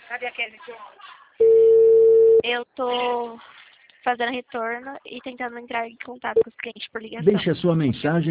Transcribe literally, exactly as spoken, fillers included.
Eu tô fazendo retorno e tentando entrar em contato com os clientes por ligação. Deixe a sua mensagem